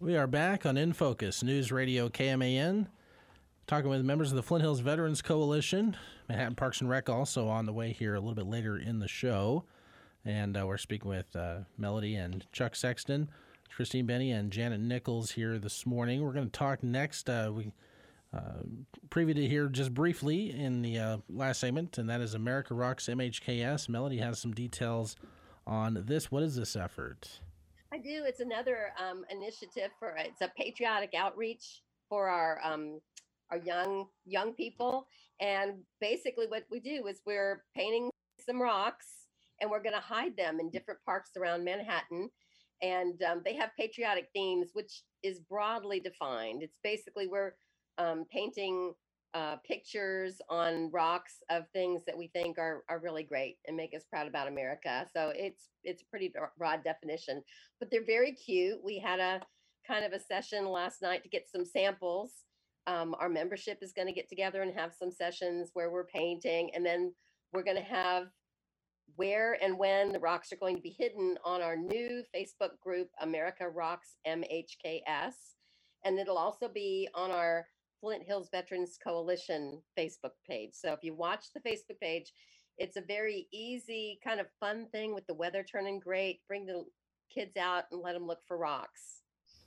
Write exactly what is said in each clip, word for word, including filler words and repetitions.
We are back on In Focus, News Radio K M A N, talking with members of the Flint Hills Veterans Coalition. Manhattan Parks and Rec also on the way here a little bit later in the show. And uh, we're speaking with uh, Melody and Chuck Sexton, Christine Benny, and Janet Nichols here this morning. We're going to talk next. Uh, we uh, previewed it here just briefly in the uh, last segment, and that is America Rocks M H K S. Melody has some details on this. What is this effort? I do. It's another um, initiative for it's a patriotic outreach for our um, our young young people. And basically, what we do is we're painting some rocks, and we're going to hide them in different parks around Manhattan. And um, they have patriotic themes, which is broadly defined. It's basically we're um, painting uh, pictures on rocks of things that we think are are really great and make us proud about America. So it's it's a pretty broad definition, but they're very cute. We had a kind of a session last night to get some samples. Um, our membership is going to get together and have some sessions where we're painting, and then we're going to have where and when the rocks are going to be hidden on our new Facebook group, America Rocks M H K S, and it'll also be on our Flint Hills Veterans Coalition Facebook page. So if you watch the Facebook page, it's a very easy kind of fun thing with the weather turning great. Bring the kids out and let them look for rocks.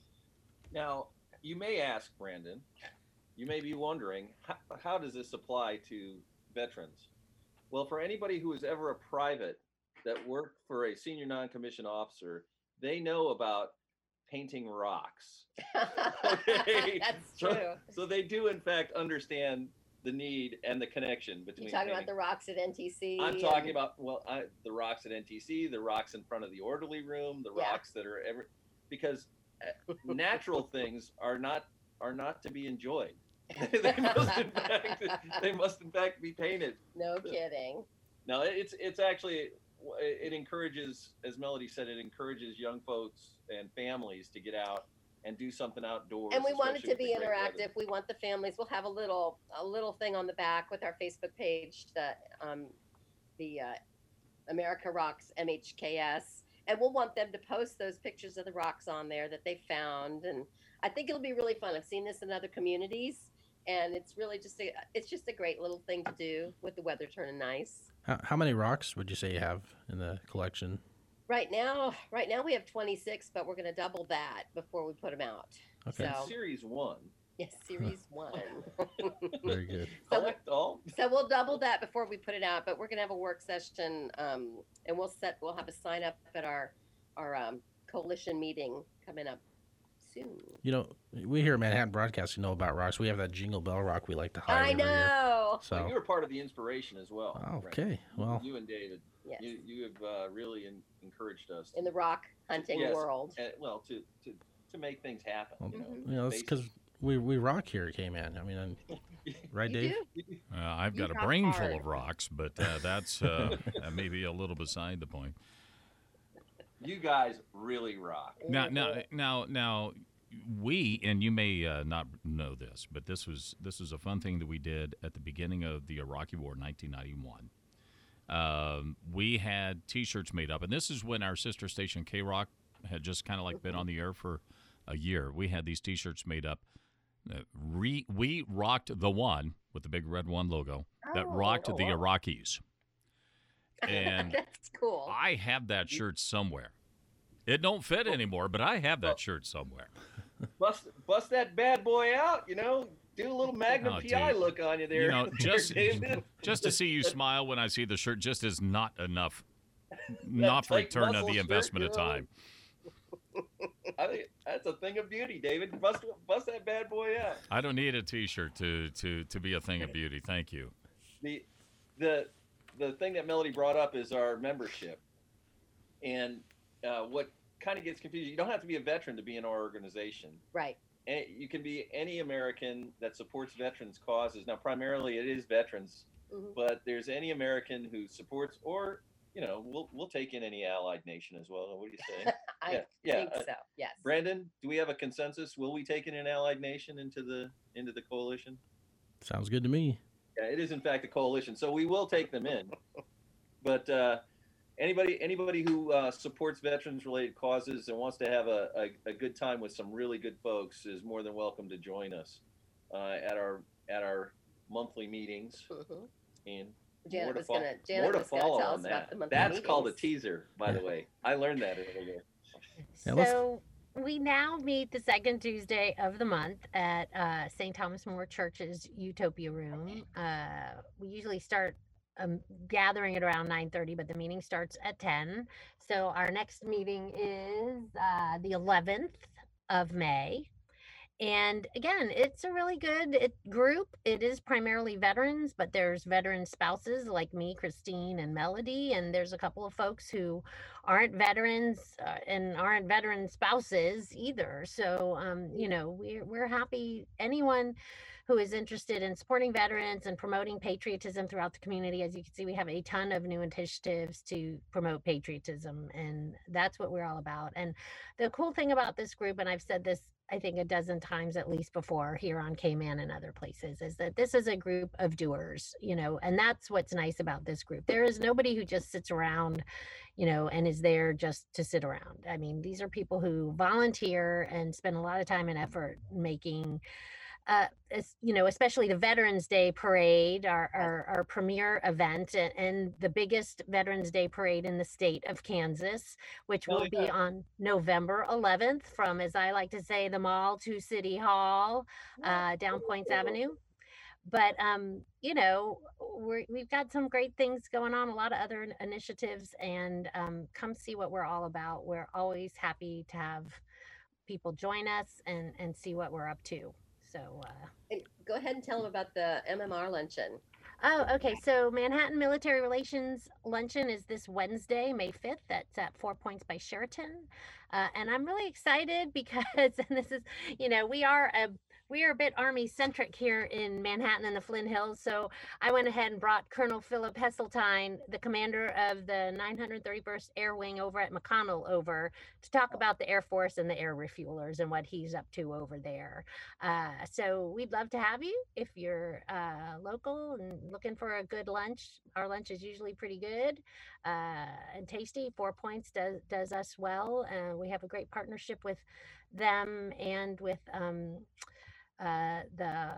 Now, you may ask, Brandon, you may be wondering, how, how does this apply to veterans? Well, for anybody who was ever a private that worked for a senior non-commissioned officer, they know about painting rocks. Okay? That's so, true. So they do, in fact, understand the need and the connection between. You're talking painting. about the rocks at N T C? I'm talking and... about, well, I, the rocks at N T C, the rocks in front of the orderly room, the yeah. rocks that are ever, because natural things are not are not to be enjoyed. they must in fact they must in fact be painted. No kidding. No, it's it's actually it encourages, as Melody said, it encourages young folks and families to get out and do something outdoors. And we want it to be interactive. We want the families. We'll have a little a little thing on the back with our Facebook page, that um, the uh, America Rocks M H K S, and we'll want them to post those pictures of the rocks on there that they found. And I think it'll be really fun. I've seen this in other communities, and it's really just a it's just a great little thing to do with the weather turning nice. How, how many rocks would you say you have in the collection? Right now, right now we have twenty-six, but we're going to double that before we put them out. Okay. So, series one. Yes, series one. Very good. So, Collect all. so we'll double that before we put it out, but we're going to have a work session, um, and we'll set we'll have a sign up at our our um, coalition meeting coming up soon. You know, we here at Manhattan Broadcasting know about rocks. We have that Jingle Bell rock we like to hide. I every year. know. So So you were part of the inspiration as well. Oh, okay. Well, you and David, Yes. you you have uh, really in, encouraged us In the rock hunting Yes. world. uh, well to, to to make things happen. Well, you know, Mhm. you know, it's because we we rock here at K-Man. I mean, I'm, right, You Dave? do? Uh, I've got You a rock brain hard. full of rocks, but uh, that's uh, uh, maybe a little beside the point. you guys really rock. Now, now, now, now, we and you may uh, not know this, but this was this was a fun thing that we did at the beginning of the Iraqi War, nineteen ninety-one. Um, we had T-shirts made up, and this is when our sister station K Rock had just kind of like been on the air for a year. We had these T-shirts made up. Uh, re, we rocked the one with the big red one logo that Oh, rocked oh, the wow. Iraqis, and That's cool. I have that shirt somewhere. It don't fit anymore, but I have that shirt somewhere. Bust bust that bad boy out, you know. Do a little Magnum Oh, P I dude. look on you there. You know, just David. just to see you smile when I see the shirt just is not enough, not tight return of muscle the shirt, investment of you know? time. I think that's a thing of beauty, David. Bust bust that bad boy out. I don't need a T-shirt to to to be a thing of beauty. Thank you. The the the thing that Melody brought up is our membership, and uh, what kind of gets confusing. You don't have to be a veteran to be in our organization. Right. And you can be any American that supports veterans causes. Now, primarily it is veterans, Mhm. but there's any American who supports, or you know, we'll we'll take in any allied nation as well. What do you say? I Yeah, yeah, think uh, so. Yes. Brandon, do we have a consensus? Will we take in an allied nation into the into the coalition? Sounds good to me. Yeah, it is in fact a coalition, so we will take them in. But uh, anybody anybody who uh, supports veterans related causes and wants to have a, a, a good time with some really good folks is more than welcome to join us uh, at our at our monthly meetings. Mm-hmm. And Janet more to, was fo- gonna, Janet more to was gonna follow tell on us that. about the monthly That's meetings. called a teaser, by the way. I learned that earlier. So we now meet the second Tuesday of the month at uh, Saint Thomas More Church's Utopia Room. Uh, we usually start um, gathering at around nine thirty, but the meeting starts at ten. So our next meeting is uh, the eleventh of May. And again, it's a really good it, group. It is primarily veterans, but there's veteran spouses like me, Christine, and Melody. And there's a couple of folks who aren't veterans uh, and aren't veteran spouses either. So, um, you know, we're, we're happy. Anyone who is interested in supporting veterans and promoting patriotism throughout the community. As you can see, we have a ton of new initiatives to promote patriotism, and that's what we're all about. And the cool thing about this group, and I've said this I think a dozen times at least before here on K-Man and other places, is that this is a group of doers, you know, and that's what's nice about this group. There is nobody who just sits around, you know, and is there just to sit around. I mean, these are people who volunteer and spend a lot of time and effort making Uh, as, you know, especially the Veterans Day Parade, our, our, our premier event, and, and the biggest Veterans Day Parade in the state of Kansas, which will be on November eleventh from, as I like to say, the mall to City Hall, uh, down Points Avenue. But, um, you know, we're, we've got some great things going on, a lot of other initiatives, and um, come see what we're all about. We're always happy to have people join us and, and see what we're up to. So uh, and go ahead and tell them about the M M R luncheon. Oh, okay. So Manhattan Military Relations Luncheon is this Wednesday, May fifth. That's at Four Points by Sheraton. Uh, and I'm really excited because, and this is, you know, we are a we are a bit Army centric here in Manhattan and the Flint Hills. So I went ahead and brought Colonel Philip Hesseltine, the commander of the nine hundred thirty-first Air Wing over at McConnell, over to talk about the Air Force and the air refuelers and what he's up to over there. Uh, so we'd love to have you if you're uh, local and looking for a good lunch. Our lunch is usually pretty good uh, and tasty. Four Points does, does us well. Uh, we have a great partnership with them and with um, uh, the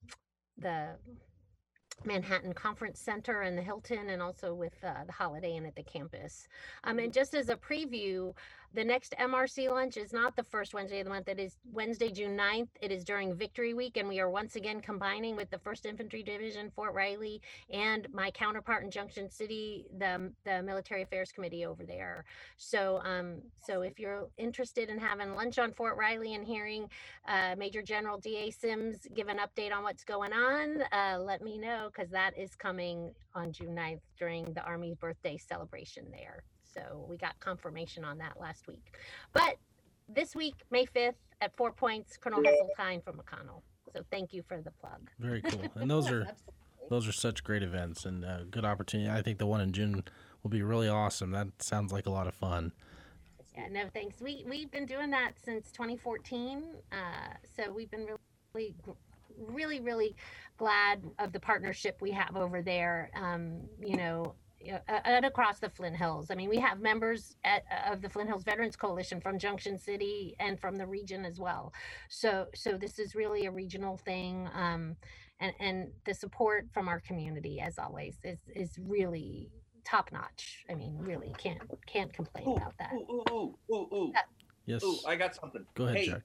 the Manhattan Conference Center and the Hilton, and also with uh, the Holiday Inn at the campus. Um, and just as a preview, the next M R C lunch is not the first Wednesday of the month. It is Wednesday, June ninth. It is during Victory Week, and we are once again combining with the first Infantry Division, Fort Riley, and my counterpart in Junction City, the, the Military Affairs Committee over there. So, um, so if you're interested in having lunch on Fort Riley and hearing uh, Major General D A Sims give an update on what's going on, uh, let me know, because that is coming on June ninth during the Army's birthday celebration there. So we got confirmation on that last week. But this week, May fifth, at Four Points, Colonel Hesseltine from McConnell. So thank you for the plug. Very cool. And those are those are such great events and uh, good opportunity. I think the one in June will be really awesome. That sounds like a lot of fun. Yeah, no thanks. We, we've been doing that since twenty fourteen. Uh, so we've been really, really, really glad of the partnership we have over there. Um, you know, and across the Flint Hills. I mean, we have members at, of the Flint Hills Veterans Coalition from Junction City and from the region as well. So, so this is really a regional thing, um, and and the support from our community, as always, is is really top notch. I mean, really can't can't complain ooh, about that. Ooh, ooh, ooh, ooh, ooh. Yes. Ooh, I got something. Go ahead, hey, Jack.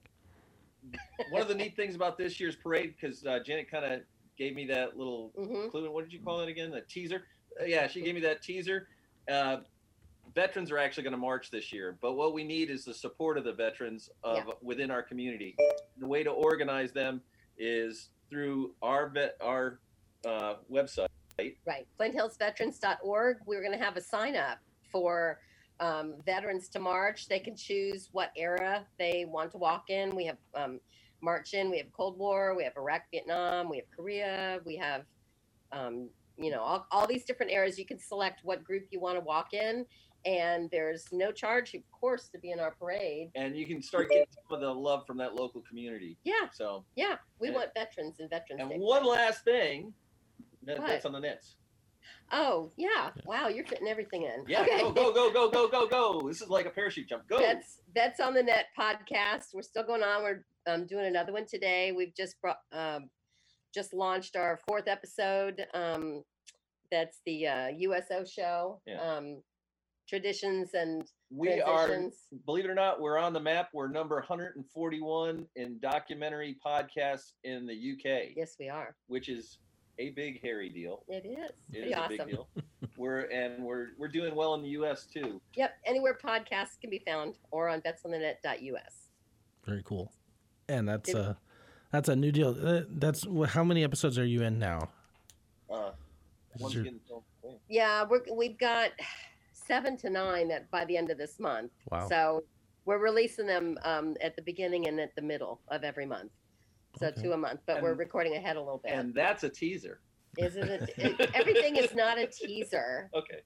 One of the neat things about this year's parade, because uh, Janet kind of gave me that little Mm-hmm. clue. What did you call it again? The teaser. Uh, yeah, she gave me that teaser. Uh, veterans are actually going to march this year, but what we need is the support of the veterans of Yeah. within our community. The way to organize them is through our vet, our uh, website. Right, flint hills veterans dot org. We're going to have a sign up for um, veterans to march. They can choose what era they want to walk in. We have um, march in. We have Cold War. We have Iraq, Vietnam. We have Korea. We have um, you know, all, all these different eras. You can select what group you want to walk in, and there's no charge, of course, to be in our parade. And you can start getting some of the love from that local community. Yeah. So yeah, we and, want veterans and veterans. And Day one parade. last thing, that, What? that's on the nets. Oh, yeah. Wow, you're fitting everything in. Yeah, Okay. go, go, go, go, go, go, go. This is like a parachute jump. Go. That's that's on the Net podcast. We're still going on. We're um, doing another one today. We've just brought, um, just launched our fourth episode. Um, that's the uh, U S O show. Yeah. Um, traditions and We are, transitions. believe it or not, we're on the map. We're number one hundred forty-one in documentary podcasts in the U K, Yes, we are. which is a big hairy deal. It is. It Pretty is a awesome. big deal. We're and we're we're doing well in the U S too. Yep. Anywhere podcasts can be found or on bets on the net dot U S. Very cool. And that's Did- a that's a new deal. Uh, that's wh- how many episodes are you in now? Uh, This is one's your- getting filmed. Yeah. Yeah, we're, we've got seven to nine that by the end of this month. Wow. So we're releasing them um, at the beginning and at the middle of every month. So Okay. two a month, but we're And- recording ahead a little bit. And that's a teaser. Is it, a, it? Everything is not a teaser, Okay.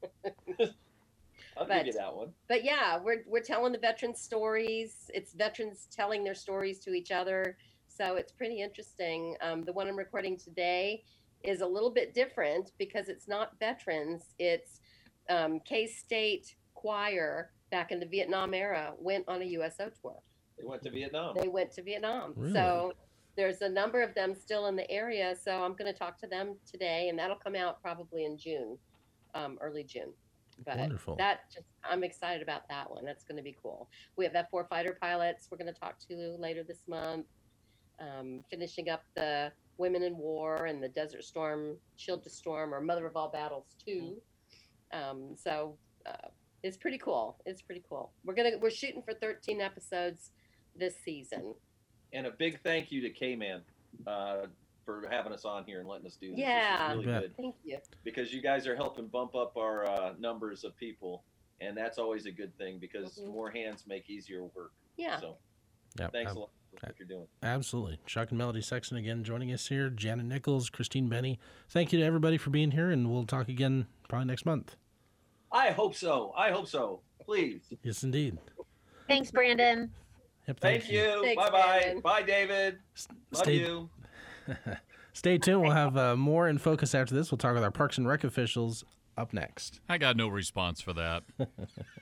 I'll But- give you that one. but yeah, we're we're telling the veterans stories. It's veterans telling their stories to each other, so it's pretty interesting. Um, the one I'm recording today is a little bit different because it's not veterans. It's um, K-State choir back in the Vietnam era went on a U S O tour. They went to Vietnam. They went to Vietnam. Really? So there's a number of them still in the area. So I'm going to talk to them today, and that'll come out probably in June, um, early June. But Wonderful. that just, I'm excited about that one. That's going to be cool. We have F four fighter pilots we're going to talk to later this month. Um, finishing up the Women in War and the Desert Storm, Shield to Storm, or Mother of All Battles too. Um, so uh, it's pretty cool. It's pretty cool. We're gonna we're shooting for thirteen episodes this season. And a big thank you to K-Man uh, for having us on here and letting us do this. Yeah. This is You really bet. good Thank you. because you guys are helping bump up our uh, numbers of people, and that's always a good thing because Mhm. more hands make easier work. Yeah. So Yeah, thanks ab- a lot for what you're doing. Absolutely. Chuck and Melody Sexton again joining us here. Janet Nichols, Christine Benny. Thank you to everybody for being here, and we'll talk again probably next month. I hope so. I hope so. Please. Yes, indeed. Thanks, Brandon. Yep, Thank you. Thanks, Bye bye. Brandon. Bye, David. Love Stay, you. stay tuned. We'll have uh, more in focus after this. We'll talk with our Parks and Rec officials up next. I got no response for that.